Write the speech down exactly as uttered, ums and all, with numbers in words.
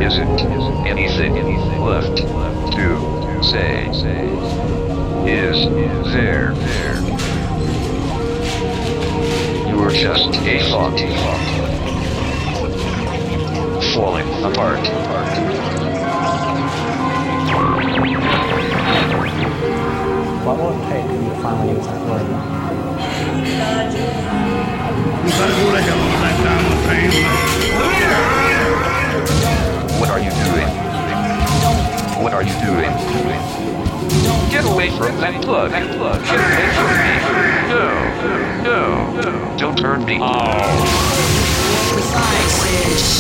Is it anything left to say? Is there? You're just a thought. Falling apart. What will it take for you to finally use that word? What are you doing? What are you doing? Get away from that plug. That plug. Get away from me. No. No. No. Don't turn me off. Precise.